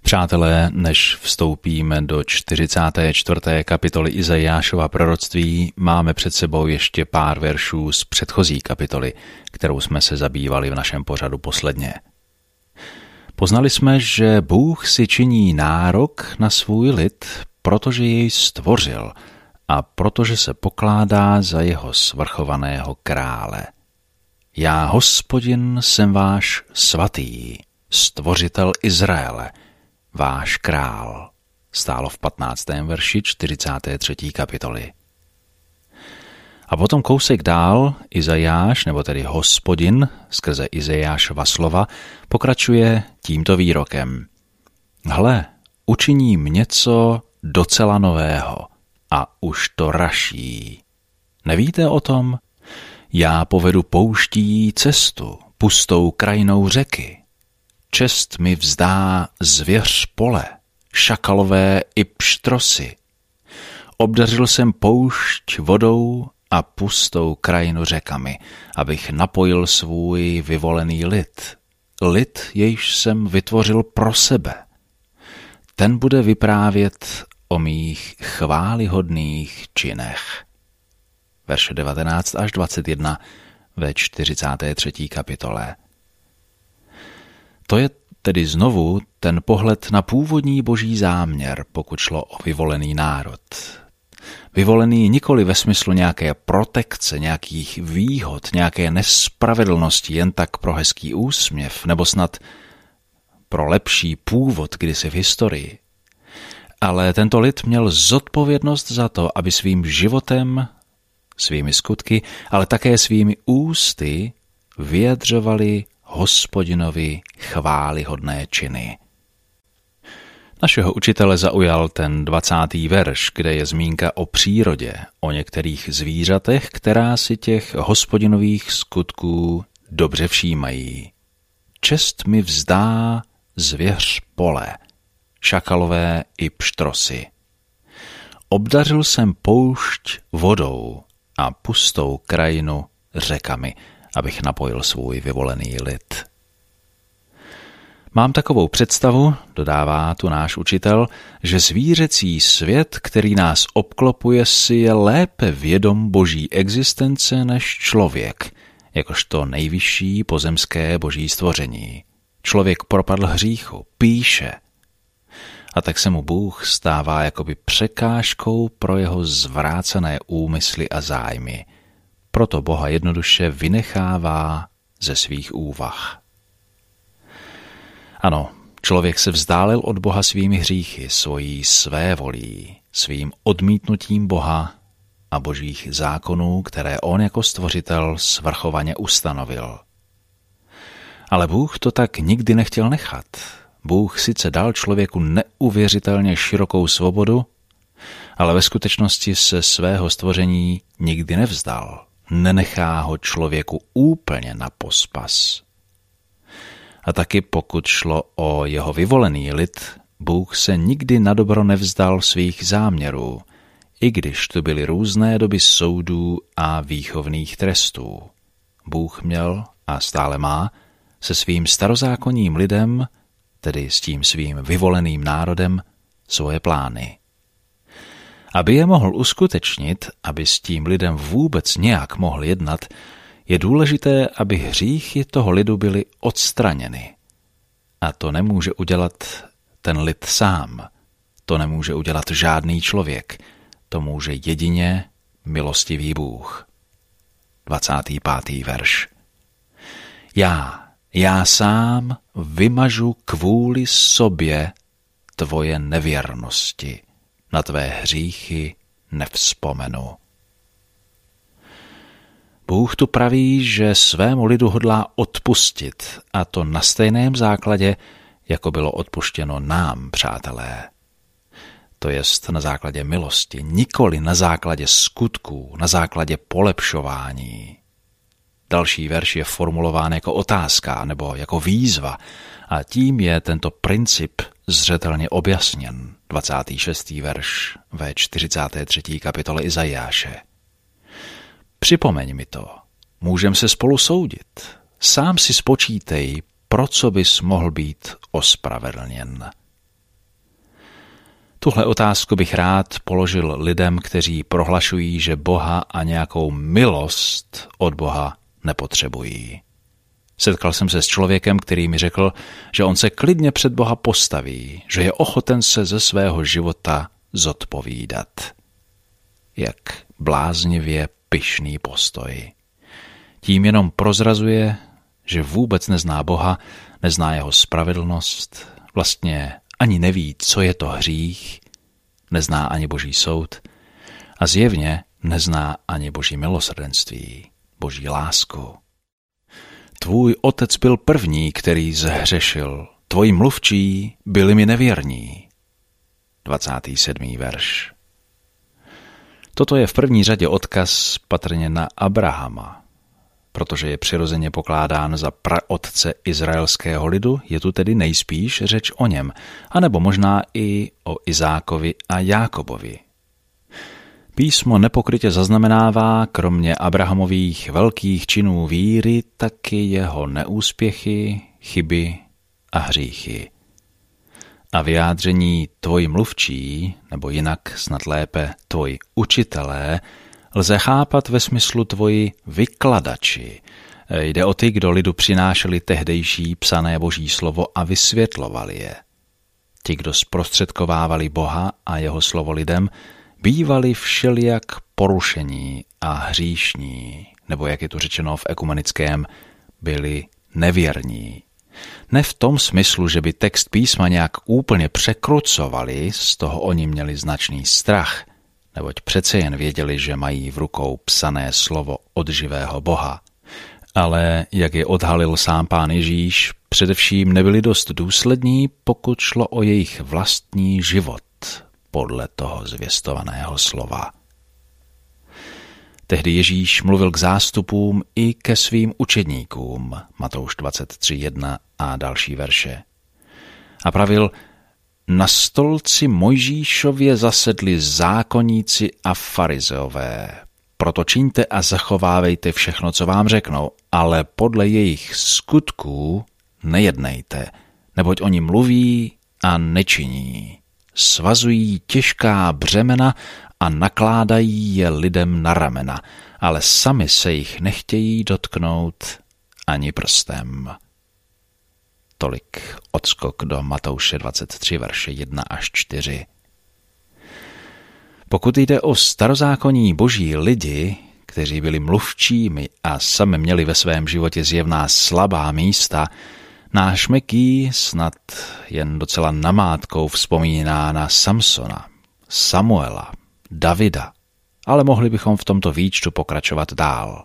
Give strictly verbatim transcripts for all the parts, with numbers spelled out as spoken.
Přátelé, než vstoupíme do čtyřicáté čtvrté kapitoly Izajášova proroctví, máme před sebou ještě pár veršů z předchozí kapitoly, kterou jsme se zabývali v našem pořadu posledně. Poznali jsme, že Bůh si činí nárok na svůj lid, protože jej stvořil a protože se pokládá za jeho svrchovaného krále. Já, Hospodin, jsem váš svatý, stvořitel Izraele, váš král, stálo v patnáctém verši čtyřicáté třetí kapitoly. A potom kousek dál Izajáš, nebo tedy Hospodin, skrze Izajášova slova, pokračuje tímto výrokem. Hle, učiním něco docela nového a už to raší. Nevíte o tom? Já povedu pouští cestu, pustou krajinou řeky. Čest mi vzdá zvěř pole, šakalové i pštrosy. Obdařil jsem poušť vodou a pustou krajinu řekami, abych napojil svůj vyvolený lid. Lid, jejž jsem vytvořil pro sebe. Ten bude vyprávět o mých chvályhodných činech. Verše devatenáct až dvacet jedna ve čtyřicáté třetí kapitole. To je tedy znovu ten pohled na původní boží záměr, pokud šlo o vyvolený národ. Vyvolený nikoli ve smyslu nějaké protekce, nějakých výhod, nějaké nespravedlnosti, jen tak pro hezký úsměv, nebo snad pro lepší původ kdysi v historii. Ale tento lid měl zodpovědnost za to, aby svým životem, svými skutky, ale také svými ústy vyjadřovali Hospodinovi chvályhodné činy. Našeho učitele zaujal ten dvacátý verš, kde je zmínka o přírodě, o některých zvířatech, která si těch Hospodinových skutků dobře všímají. Čest mi vzdá zvěř pole, šakalové i pštrosy. Obdařil jsem poušť vodou a pustou krajinu řekami, abych napojil svůj vyvolený lid. Mám takovou představu, dodává tu náš učitel, že zvířecí svět, který nás obklopuje, si je lépe vědom boží existence než člověk, jakožto nejvyšší pozemské boží stvoření. Člověk propadl hříchu, píše. A tak se mu Bůh stává jakoby překážkou pro jeho zvrácené úmysly a zájmy. Proto Boha jednoduše vynechává ze svých úvah. Ano, člověk se vzdálil od Boha svými hříchy, svojí svévolí, svým odmítnutím Boha a božích zákonů, které on jako stvořitel svrchovaně ustanovil. Ale Bůh to tak nikdy nechtěl nechat. Bůh sice dal člověku neuvěřitelně širokou svobodu, ale ve skutečnosti se svého stvoření nikdy nevzdal. Nenechá ho člověku úplně na pospas. A taky pokud šlo o jeho vyvolený lid, Bůh se nikdy nadobro nevzdal svých záměrů, i když tu byly různé doby soudů a výchovných trestů. Bůh měl a stále má se svým starozákonním lidem, tedy s tím svým vyvoleným národem, svoje plány. Aby je mohl uskutečnit, aby s tím lidem vůbec nějak mohl jednat, je důležité, aby hříchy toho lidu byly odstraněny. A to nemůže udělat ten lid sám. To nemůže udělat žádný člověk. To může jedině milostivý Bůh. dvacátý pátý verš. Já, já sám vymažu kvůli sobě tvoje nevěrnosti. Na tvé hříchy nevzpomenu. Bůh tu praví, že svému lidu hodlá odpustit, a to na stejném základě, jako bylo odpuštěno nám, přátelé. To jest na základě milosti, nikoli na základě skutků, na základě polepšování. Další verš je formulován jako otázka nebo jako výzva a tím je tento princip zřetelně objasněn. dvacátý šestý verš ve čtyřicáté třetí kapitole Izajáše. Připomeň mi to, můžem se spolu soudit. Sám si spočítej, pro co bys mohl být ospravedlněn. Tuhle otázku bych rád položil lidem, kteří prohlašují, že Boha a nějakou milost od Boha nepotřebují. Setkal jsem se s člověkem, který mi řekl, že on se klidně před Boha postaví, že je ochoten se ze svého života zodpovídat. Jak bláznivě pyšný postoj. Tím jenom prozrazuje, že vůbec nezná Boha, nezná jeho spravedlnost, vlastně ani neví, co je to hřích, nezná ani Boží soud a zjevně nezná ani Boží milosrdenství, Boží lásku. Tvůj otec byl první, který zhřešil, tvoji mluvčí byli mi nevěrní. dvacátý sedmý verš. Toto je v první řadě odkaz patrně na Abrahama. Protože je přirozeně pokládán za praotce izraelského lidu, je tu tedy nejspíš řeč o něm, anebo možná i o Izákovi a Jákobovi. Písmo nepokrytě zaznamenává, kromě Abrahamových velkých činů víry, taky jeho neúspěchy, chyby a hříchy. A vyjádření tvoji mluvčí, nebo jinak snad lépe tvoji učitelé, lze chápat ve smyslu tvoji vykladači. Jde o ty, kdo lidu přinášeli tehdejší psané Boží slovo a vysvětlovali je. Ti, kdo zprostředkovávali Boha a jeho slovo lidem, bývali všelijak porušení a hříšní, nebo jak je tu řečeno v ekumenickém, byli nevěrní. Ne v tom smyslu, že by text písma nějak úplně překrucovali, z toho oni měli značný strach, neboť přece jen věděli, že mají v rukou psané slovo od živého Boha. Ale, jak je odhalil sám Pán Ježíš, především nebyli dost důslední, pokud šlo o jejich vlastní život podle toho zvěstovaného slova. Tehdy Ježíš mluvil k zástupům i ke svým učedníkům, Matouš dvacet tři jedna a další verše. A pravil: na stolci Mojžíšově zasedli zákonníci a farizeové. Proto čiňte a zachovávejte všechno, co vám řeknou, ale podle jejich skutků nejednejte, neboť oni mluví a nečiní. Svazují těžká břemena a nakládají je lidem na ramena, ale sami se jich nechtějí dotknout ani prstem. Tolik odskok do Matouše dvacet tři, verše jedna až čtyři. Pokud jde o starozákonní boží lidi, kteří byli mluvčími a sami měli ve svém životě zjevná slabá místa, náš Meký snad jen docela namátkou vzpomíná na Samsona, Samuela, Davida, ale mohli bychom v tomto výčtu pokračovat dál.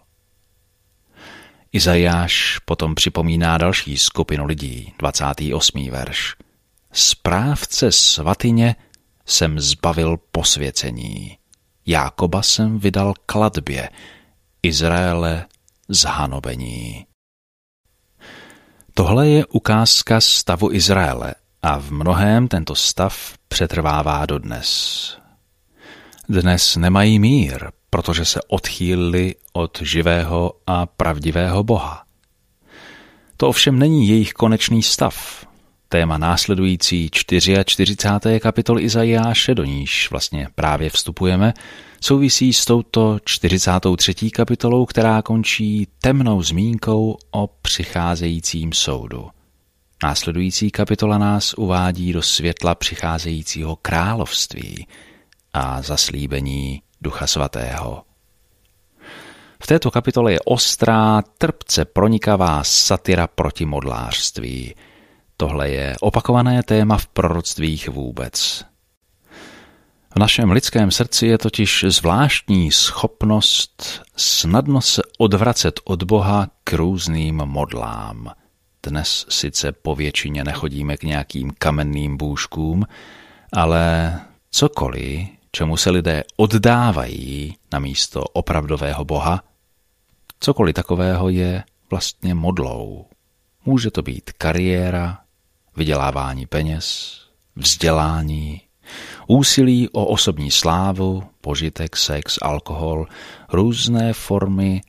Izajáš potom připomíná další skupinu lidí, dvacátý osmý verš. Správce svatyně jsem zbavil posvěcení, Jákoba jsem vydal klatbě, Izraele zhanobení. Tohle je ukázka stavu Izraele a v mnohém tento stav přetrvává dodnes. Dnes nemají mír, protože se odchýlili od živého a pravdivého Boha. To ovšem není jejich konečný stav. Téma následující čtyřicáté čtvrté kapitoly Izajáše, do níž vlastně právě vstupujeme, souvisí s touto čtyřicátou třetí kapitolou, která končí temnou zmínkou o přicházejícím soudu. Následující kapitola nás uvádí do světla přicházejícího království a zaslíbení Ducha Svatého. V této kapitole je ostrá, trpce pronikavá satira proti modlářství. Tohle je opakované téma v proroctvích vůbec. V našem lidském srdci je totiž zvláštní schopnost snadno se odvracet od Boha k různým modlám. Dnes sice po většině nechodíme k nějakým kamenným bůžkům, ale cokoliv, čemu se lidé oddávají na místo opravdového Boha, cokoliv takového je vlastně modlou. Může to být kariéra, vydělávání peněz, vzdělání, úsilí o osobní slávu, požitek, sex, alkohol, různé formy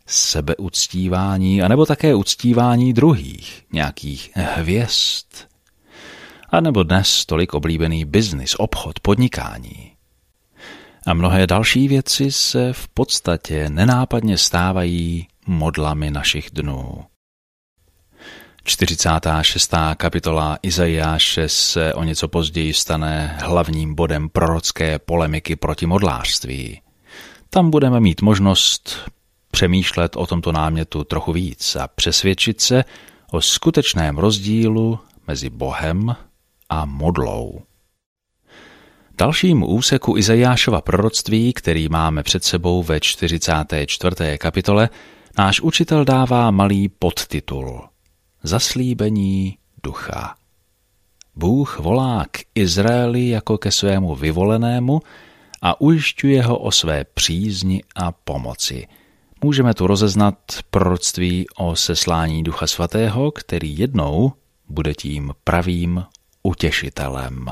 sebeuctívání, anebo také uctívání druhých, nějakých hvězd. a nebo dnes tolik oblíbený biznis, obchod, podnikání. A mnohé další věci se v podstatě nenápadně stávají modlami našich dnů. čtyřicátá šestá kapitola Izajáše se o něco později stane hlavním bodem prorocké polemiky proti modlářství. Tam budeme mít možnost přemýšlet o tomto námětu trochu víc a přesvědčit se o skutečném rozdílu mezi Bohem a modlou. Dalším úseku Izajášova proroctví, který máme před sebou ve čtyřicáté čtvrté kapitole, náš učitel dává malý podtitul Zaslíbení ducha. Bůh volá k Izraeli jako ke svému vyvolenému a ujišťuje ho o své přízni a pomoci. Můžeme tu rozeznat proroctví o seslání Ducha Svatého, který jednou bude tím pravým utěšitelem.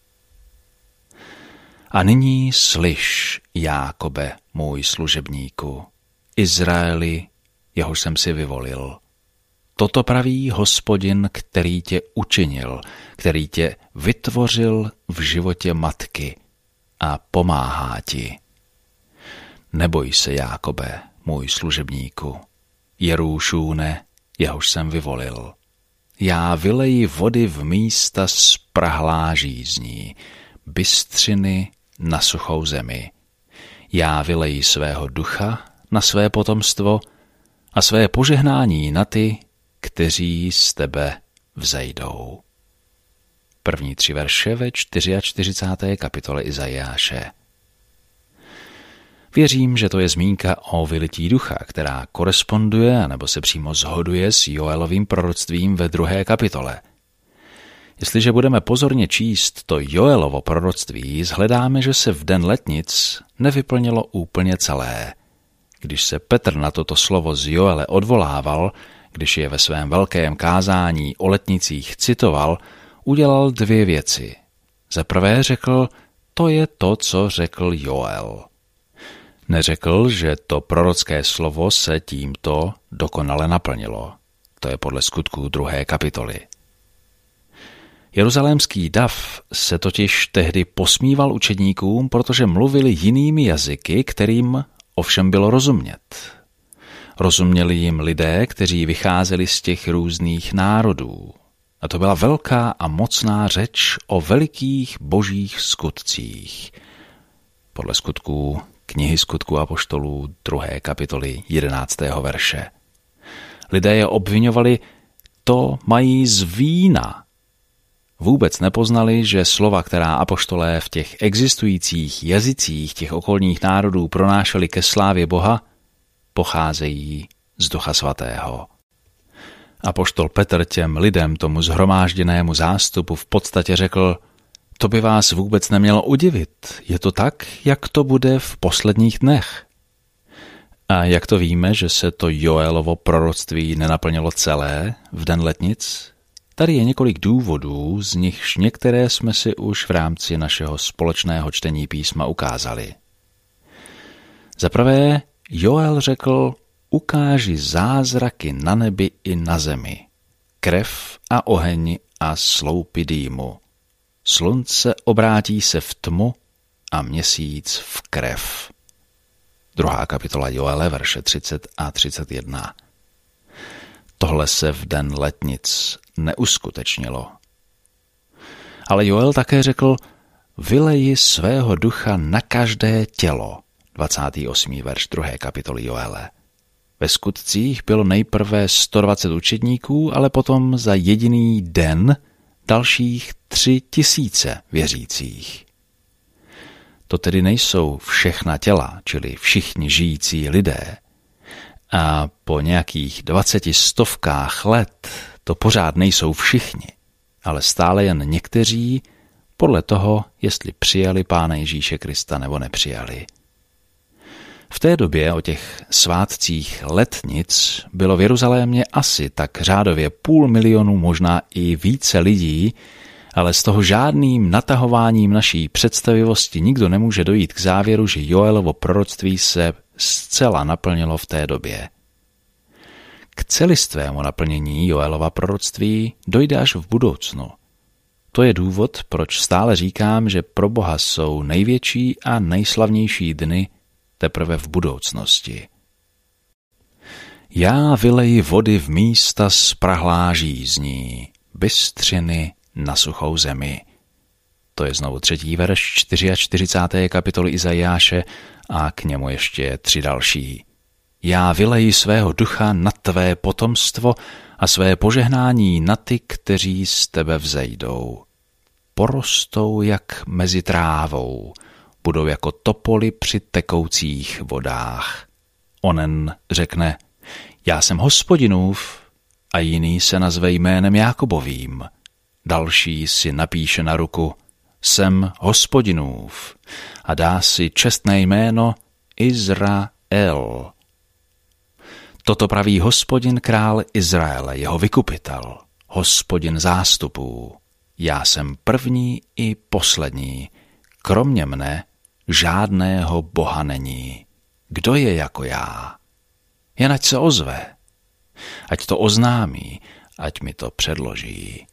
A nyní slyš, Jákobe, můj služebníku, Izraeli, jehož jsem si vyvolil. Toto praví Hospodin, který tě učinil, který tě vytvořil v životě matky a pomáhá ti. Neboj se, Jákobe, můj služebníku, Jerúšůne, jehož jsem vyvolil. Já vyleji vody v místa sprahlá žízní, bystřiny na suchou zemi. Já vyleji svého ducha na své potomstvo a své požehnání na ty, kteří z tebe vzejdou. První tři verše ve čtyřicáté čtvrté kapitole Izajáše. Věřím, že to je zmínka o vylití ducha, která koresponduje nebo se přímo shoduje s Joelovým proroctvím ve druhé kapitole. Jestliže budeme pozorně číst to Joelovo proroctví, shledáme, že se v den letnic nevyplnilo úplně celé. Když se Petr na toto slovo z Joele odvolával, když je ve svém velkém kázání o letnicích citoval, udělal dvě věci. Za prvé řekl, to je to, co řekl Joel. Neřekl, že to prorocké slovo se tímto dokonale naplnilo. To je podle Skutků druhé kapitoly. Jeruzalémský dav se totiž tehdy posmíval učedníkům, protože mluvili jinými jazyky, kterým ovšem bylo rozumět. Rozuměli jim lidé, kteří vycházeli z těch různých národů. A to byla velká a mocná řeč o velikých božích skutcích. Podle Skutků, knihy Skutků apoštolů, druhé kapitoly, jedenáctého verše. Lidé je obviňovali, to mají z vína. Vůbec nepoznali, že slova, která apoštolé v těch existujících jazycích těch okolních národů pronášeli ke slávě Boha, pocházejí z Ducha Svatého. Apoštol Petr těm lidem, tomu shromážděnému zástupu v podstatě řekl, to by vás vůbec nemělo udivit, je to tak, jak to bude v posledních dnech. A jak to víme, že se to Joelovo proroctví nenaplnilo celé v den letnic? Tady je několik důvodů, z nichž některé jsme si už v rámci našeho společného čtení písma ukázali. Za prvé, Joel řekl, ukáži zázraky na nebi i na zemi, krev a oheň a sloupy dýmu. Slunce obrátí se v tmu a měsíc v krev. Druhá kapitola Joele, verše třicet a třicet jedna. Tohle se v den letnic neuskutečnilo. Ale Joel také řekl, vyleji svého ducha na každé tělo. dvacátý osmý verš druhé kapitoly Joele. Ve skutcích bylo nejprve sto dvacet učedníků, ale potom za jediný den dalších tři tisíce věřících. To tedy nejsou všechna těla, čili všichni žijící lidé. A po nějakých dvaceti stovkách let to pořád nejsou všichni, ale stále jen někteří, podle toho, jestli přijali Pána Ježíše Krista nebo nepřijali. V té době o těch svátcích letnic bylo v Jeruzalémě asi tak řádově půl milionu, možná i více lidí, ale z toho žádným natahováním naší představivosti nikdo nemůže dojít k závěru, že Joelovo proroctví se zcela naplnilo v té době. K celistvému naplnění Joelova proroctví dojde až v budoucnu. To je důvod, proč stále říkám, že pro Boha jsou největší a nejslavnější dny teprve v budoucnosti. Já vyleji vody v místa sprahlá žízní, bystřiny na suchou zemi. To je znovu třetí verš čtyřicáté čtvrté kapitoly Izajáše a k němu ještě tři další. Já vyleji svého ducha na tvé potomstvo a své požehnání na ty, kteří z tebe vzejdou. Porostou jak mezi trávou, budou jako topoly při tekoucích vodách. Onen řekne, já jsem Hospodinův, a jiný se nazve jménem Jákobovým. Další si napíše na ruku, jsem Hospodinův, a dá si čestné jméno Izrael. Toto praví Hospodin král Izraele, jeho vykupitel, Hospodin zástupů. Já jsem první i poslední, kromě mne žádného boha není. Kdo je jako já? Jen ať se ozve, ať to oznámí, ať mi to předloží.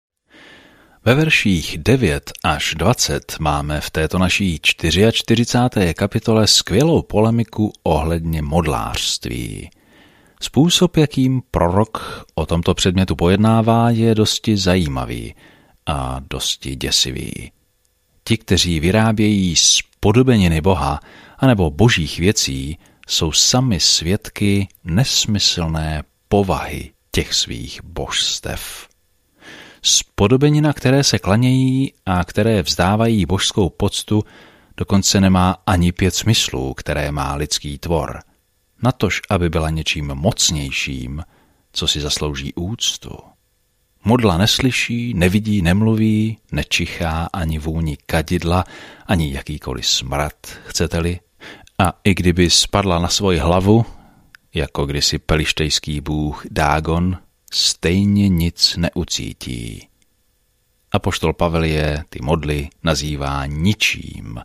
Ve verších devět až dvacet máme v této naší čtyřicáté čtvrté kapitole skvělou polemiku ohledně modlářství. Způsob, jakým prorok o tomto předmětu pojednává, je dosti zajímavý a dosti děsivý. Ti, kteří vyrábějí spodobeniny Boha anebo božích věcí, jsou sami svědky nesmyslné povahy těch svých božstev. Spodobenina, které se klanějí a které vzdávají božskou poctu, dokonce nemá ani pět smyslů, které má lidský tvor. Natož, aby byla něčím mocnějším, co si zaslouží úctu. Modla neslyší, nevidí, nemluví, nečichá ani vůni kadidla, ani jakýkoliv smrad, chcete-li. A i kdyby spadla na svoji hlavu, jako kdysi pelištejský bůh Dágon, stejně nic neucítí. Apoštol Pavel je ty modly nazývá ničím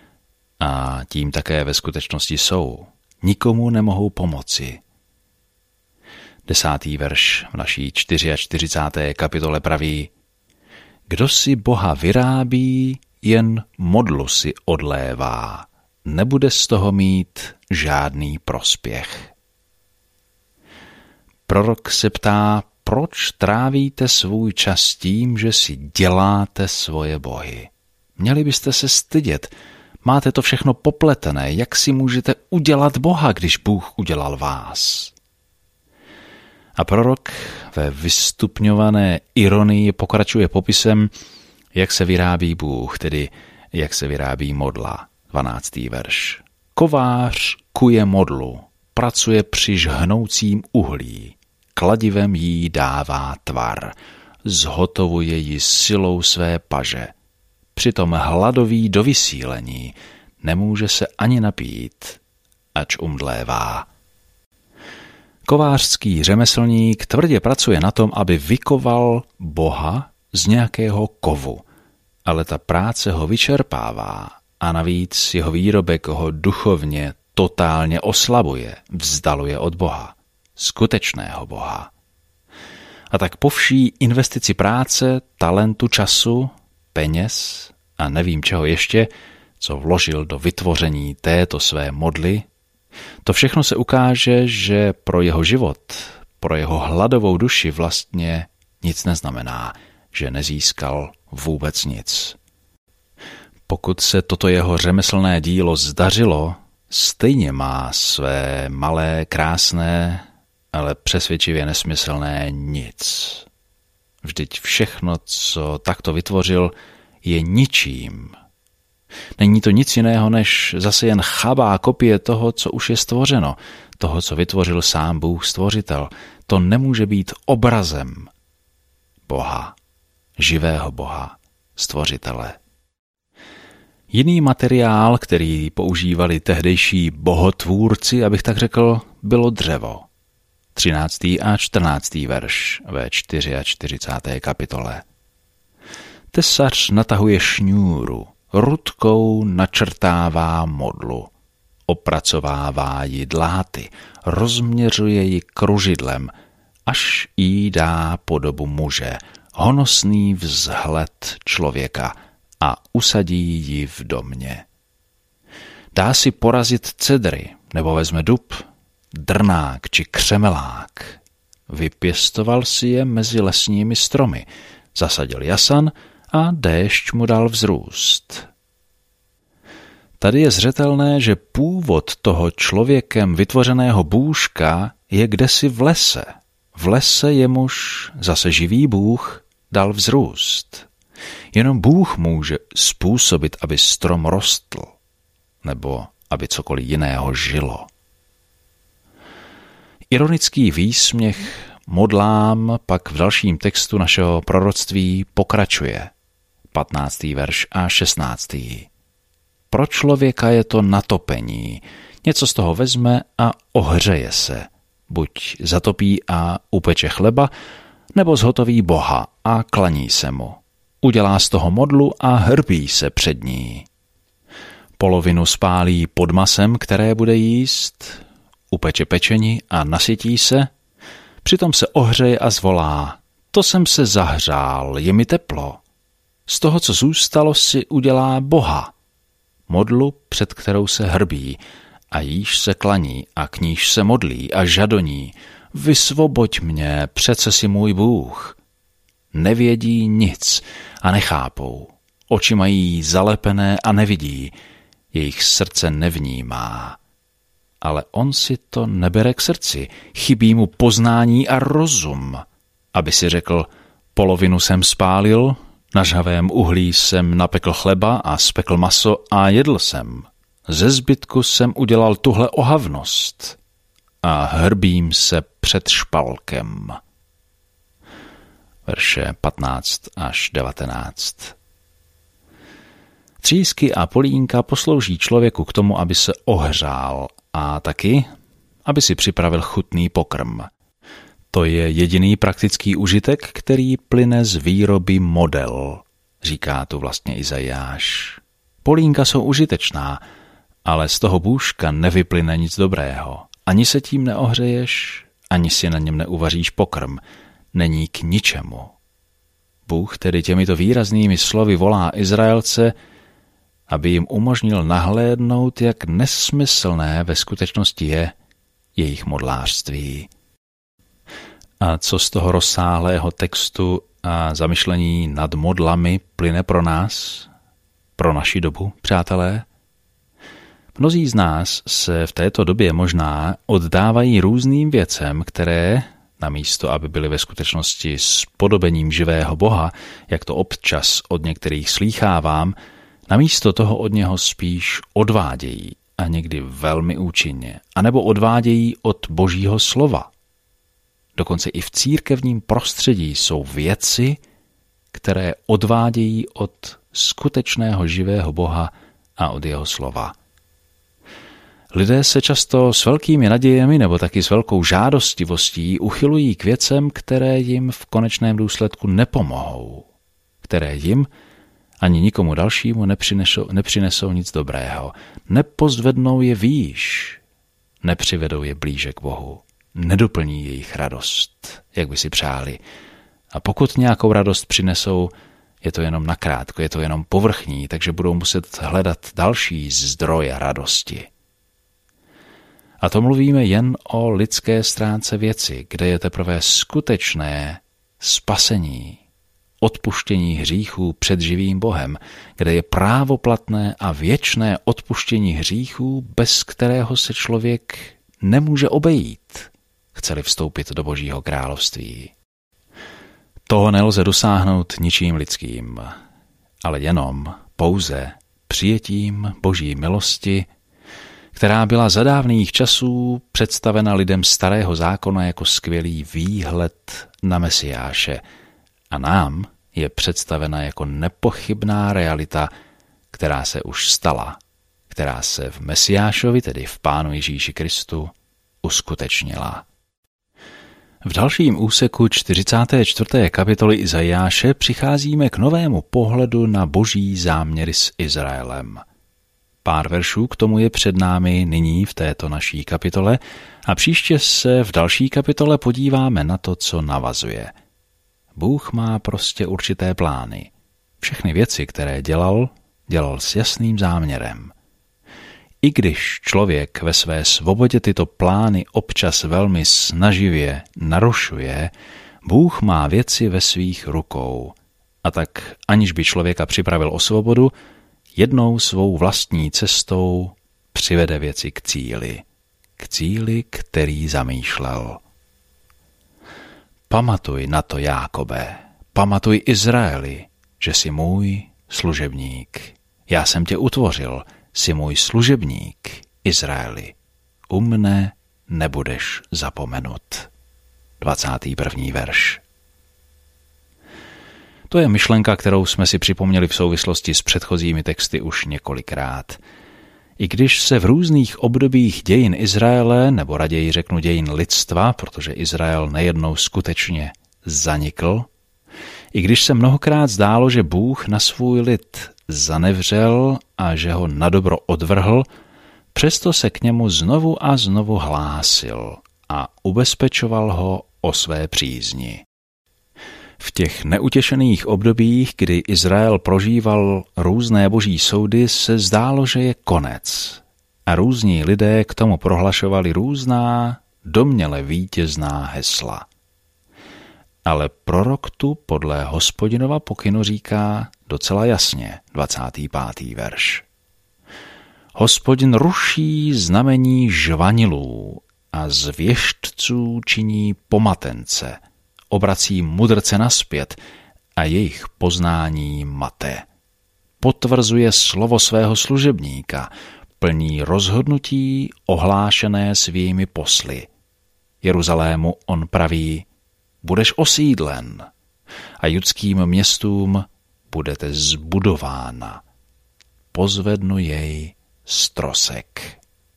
a tím také ve skutečnosti jsou. Nikomu nemohou pomoci. Desátý verš v naší čtyřicáté čtvrté kapitole praví: Kdo si Boha vyrábí, jen modlu si odlévá, nebude z toho mít žádný prospěch. Prorok se ptá, proč trávíte svůj čas tím, že si děláte svoje bohy. Měli byste se stydět, máte to všechno popletené, jak si můžete udělat Boha, když Bůh udělal vás. A prorok ve vystupňované ironii pokračuje popisem, jak se vyrábí Bůh, tedy jak se vyrábí modla. dvanáctý verš. Kovář kuje modlu, pracuje při žhnoucím uhlí, kladivem jí dává tvar, zhotovuje ji silou své paže. Přitom hladový do vysílení nemůže se ani napít, ač umdlévá. Kovářský řemeslník tvrdě pracuje na tom, aby vykoval Boha z nějakého kovu, ale ta práce ho vyčerpává a navíc jeho výrobek ho duchovně totálně oslabuje, vzdaluje od Boha, skutečného Boha. A tak po vší investici práce, talentu, času, peněz a nevím čeho ještě, co vložil do vytvoření této své modly, to všechno se ukáže, že pro jeho život, pro jeho hladovou duši vlastně nic neznamená, že nezískal vůbec nic. Pokud se toto jeho řemeslné dílo zdařilo, stejně má své malé, krásné, ale přesvědčivě nesmyslné nic. Vždyť všechno, co takto vytvořil, je ničím. Není to nic jiného, než zase jen chabá kopie toho, co už je stvořeno, toho, co vytvořil sám Bůh stvořitel. To nemůže být obrazem Boha, živého Boha, stvořitele. Jiný materiál, který používali tehdejší bohotvůrci, abych tak řekl, bylo dřevo. třináctý a čtrnáctý verš ve čtyřicáté čtvrté kapitole. Tesař natahuje šňůru, rudkou načrtává modlu, opracovává ji dláty, rozměřuje ji kružidlem, až jí dá podobu muže, honosný vzhled člověka a usadí ji v domě. Dá si porazit cedry, nebo vezme dub, drnák či křemelák. Vypěstoval si je mezi lesními stromy, zasadil jasan a déšť mu dal vzrůst. Tady je zřetelné, že původ toho člověkem vytvořeného bůžka je kdesi v lese. V lese jemuž zase živý Bůh dal vzrůst. Jenom Bůh může způsobit, aby strom rostl, nebo aby cokoliv jiného žilo. Ironický výsměch modlám pak v dalším textu našeho proroctví pokračuje. patnáctý verš a šestnáctý. Pro člověka je to natopení. Něco z toho vezme a ohřeje se. Buď zatopí a upeče chleba, nebo zhotoví Boha a klaní se mu. Udělá z toho modlu a hrbí se před ní. Polovinu spálí pod masem, které bude jíst, upeče pečení a nasytí se, přitom se ohřeje a zvolá: to jsem se zahřál, je mi teplo. Z toho, co zůstalo, si udělá Boha, modlu, před kterou se hrbí, a jíž se klaní a k níž se modlí a žadoní: vysvoboď mě, přece si můj Bůh. Nevědí nic a nechápou. Oči mají zalepené a nevidí, jejich srdce nevnímá. Ale on si to nebere k srdci, chybí mu poznání a rozum, aby si řekl: polovinu jsem spálil, na žhavém uhlí jsem napekl chleba a spekl maso a jedl jsem. Ze zbytku jsem udělal tuhle ohavnost a hrbím se před špalkem. Verše patnáct až devatenáct. Třísky a polínka poslouží člověku k tomu, aby se ohřál a taky, aby si připravil chutný pokrm. To je jediný praktický užitek, který plyne z výroby model, říká tu vlastně Izajáš. Polínka jsou užitečná, ale z toho bůžka nevyplyne nic dobrého. Ani se tím neohřeješ, ani si na něm neuvaříš pokrm. Není k ničemu. Bůh tedy těmito výraznými slovy volá Izraelce, aby jim umožnil nahlédnout, jak nesmyslné ve skutečnosti je jejich modlářství. A co z toho rozsáhlého textu a zamyšlení nad modlami plyne pro nás, pro naši dobu, přátelé? Mnozí z nás se v této době možná oddávají různým věcem, které, namísto aby byly ve skutečnosti spodobením živého Boha, jak to občas od některých slýchávám, namísto toho od něho spíš odvádějí, a někdy velmi účinně, anebo odvádějí od Božího slova. Dokonce i v církevním prostředí jsou věci, které odvádějí od skutečného živého Boha a od jeho slova. Lidé se často s velkými nadějemi nebo taky s velkou žádostivostí uchylují k věcem, které jim v konečném důsledku nepomohou, které jim ani nikomu dalšímu nepřinesou, nepřinesou nic dobrého, nepozvednou je výš, nepřivedou je blíže k Bohu, nedoplní jejich radost, jak by si přáli. A pokud nějakou radost přinesou, je to jenom nakrátko, je to jenom povrchní, takže budou muset hledat další zdroje radosti. A to mluvíme jen o lidské stránce věci, kde je teprve skutečné spasení, odpuštění hříchů před živým Bohem, kde je právoplatné a věčné odpuštění hříchů, bez kterého se člověk nemůže obejít, chce-li vstoupit do Božího království. Toho nelze dosáhnout ničím lidským, ale jenom pouze přijetím Boží milosti, která byla za dávných časů představena lidem starého zákona jako skvělý výhled na Mesiáše a nám je představena jako nepochybná realita, která se už stala, která se v Mesiášovi, tedy v Pánu Ježíši Kristu, uskutečnila. V dalším úseku čtyřicáté čtvrté kapitoly Izajáše přicházíme k novému pohledu na Boží záměry s Izraelem. Pár veršů k tomu je před námi nyní v této naší kapitole a příště se v další kapitole podíváme na to, co navazuje. Bůh má prostě určité plány. Všechny věci, které dělal, dělal s jasným záměrem. I když člověk ve své svobodě tyto plány občas velmi snaživě narušuje, Bůh má věci ve svých rukou. A tak, aniž by člověka připravil o svobodu, jednou svou vlastní cestou přivede věci k cíli. K cíli, který zamýšlel. Pamatuj na to, Jákobe, pamatuj, Izraeli, že jsi můj služebník. Já jsem tě utvořil, jsi můj služebník, Izraeli. U mne nebudeš zapomenut. dvacátý první verš. To je myšlenka, kterou jsme si připomněli v souvislosti s předchozími texty už několikrát. I když se v různých obdobích dějin Izraele, nebo raději řeknu dějin lidstva, protože Izrael nejednou skutečně zanikl, i když se mnohokrát zdálo, že Bůh na svůj lid zanevřel a že ho nadobro odvrhl, přesto se k němu znovu a znovu hlásil a ubezpečoval ho o své přízni. V těch neutěšených obdobích, kdy Izrael prožíval různé boží soudy, se zdálo, že je konec. A různí lidé k tomu prohlašovali různá, domněle vítězná hesla. Ale prorok tu podle Hospodinova pokynu říká docela jasně, dvacátý pátý verš. Hospodin ruší znamení žvanilů a z věštců činí pomatence, obrací mudrce naspět a jejich poznání mate. Potvrzuje slovo svého služebníka, plní rozhodnutí ohlášené svými posly. Jeruzalému on praví, budeš osídlen a judským městům budete zbudována. Pozvednu jej z trosek.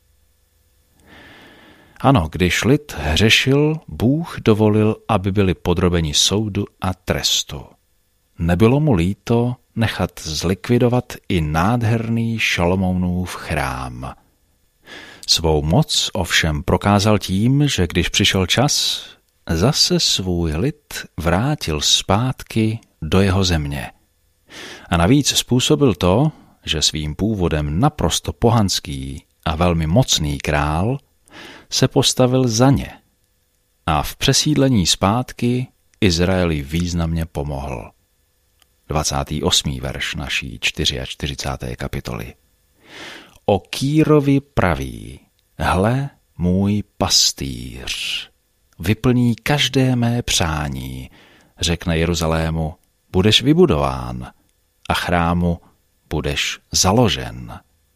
Ano, když lid hřešil, Bůh dovolil, aby byli podrobeni soudu a trestu. Nebylo mu líto nechat zlikvidovat i nádherný Šalomounův chrám. Svou moc ovšem prokázal tím, že když přišel čas, zase svůj lid vrátil zpátky do jeho země. A navíc způsobil to, že svým původem naprosto pohanský a velmi mocný král se postavil za ně a v přesídlení zpátky Izraeli významně pomohl. dvacátý osmý verš naší čtyřicáté čtvrté kapitoly. O Kýrovi praví, hle můj pastýř, vyplní každé mé přání, řekne Jeruzalému, budeš vybudován a chrámu budeš založen.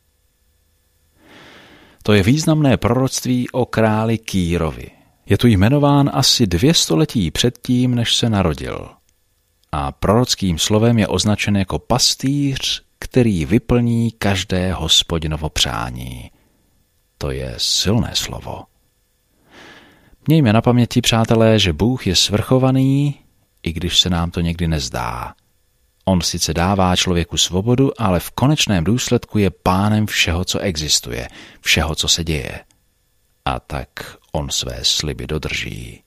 To je významné proroctví o králi Kýrovi. Je tu jmenován asi dvě století předtím, než se narodil. A prorockým slovem je označen jako pastýř, který vyplní každé Hospodinovo přání. To je silné slovo. Mějme na paměti, přátelé, že Bůh je svrchovaný, i když se nám to někdy nezdá. On sice dává člověku svobodu, ale v konečném důsledku je pánem všeho, co existuje, všeho, co se děje. A tak on své sliby dodrží.